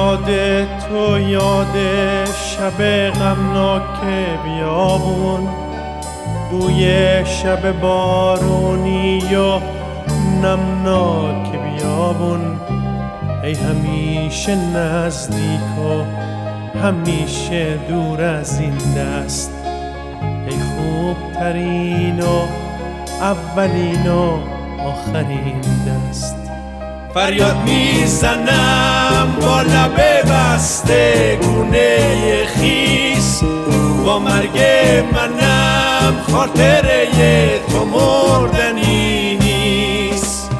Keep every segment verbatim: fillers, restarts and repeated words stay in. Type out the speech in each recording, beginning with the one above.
یاد تو، یاد شب غمناک بیابون، بوی شب بارونی و نمناک بیابون. ای همیشه نزدیک و همیشه دور از این دست، ای خوب ترین و اولین و آخرین دست. فریاد میزنم با لب بسته گونه خیس، با مرگ منم خاطره تو مردنی نیست.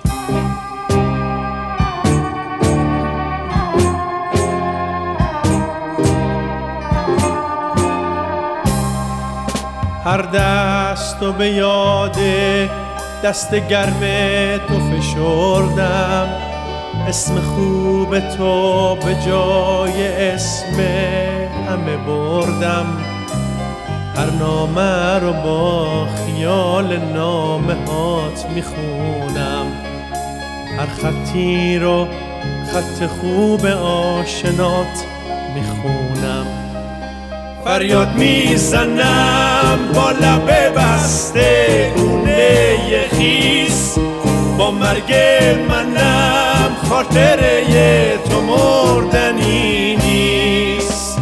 هر دست و به یاد دست گرم تو فشردم، اسم خوب تو به جای اسم همه بردم. هر نامه رو با خیال نامه هات میخونم، هر خطی رو خط خوب آشنات میخونم. فریاد میزنم با لب بسته گونه خیس، با مرگ منم خاطره تو مردنی نیست.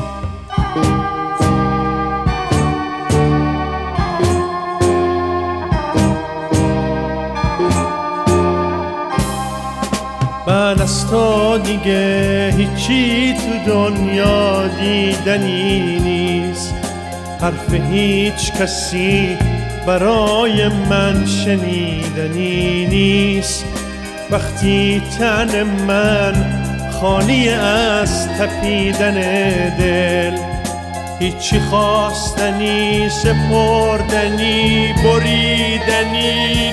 من از تو دیگه هیچی تو دنیا دیدنی نیست، حرف هیچ کسی برای من شنیدنی نیست. وقتی تن من خالی از تپیدن دل، هیچی خواستنی سپردنی بریدنی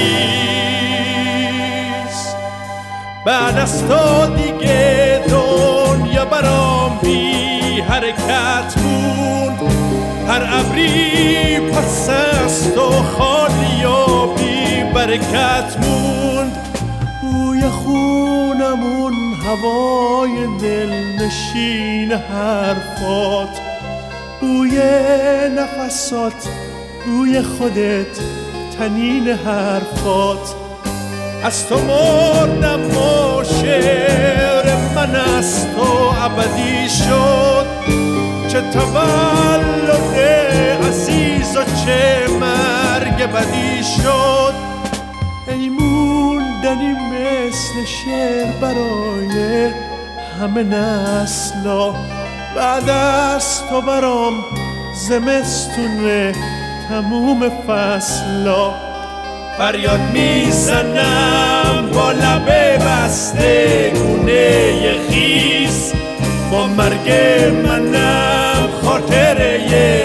نیست. بعد از تو دیگه دنیا برام بی حرکت بود، هر ابری پس از تو خالی و بی برکت موند. بوی خونمون، هوای دلنشین حرفات، بوی نفسات، بوی خودت، تنین حرفات. از تو مردم و شعر من از تو ابدی شد، چه تولد عزیز و چه مرگ بدی شد. ای موندنی مثل شعر برای همه نسلا، بعد از تو برام زمستون تموم فصلا. فریاد میزنم با لب بسته گونه خیس، با مرگ منم خاطره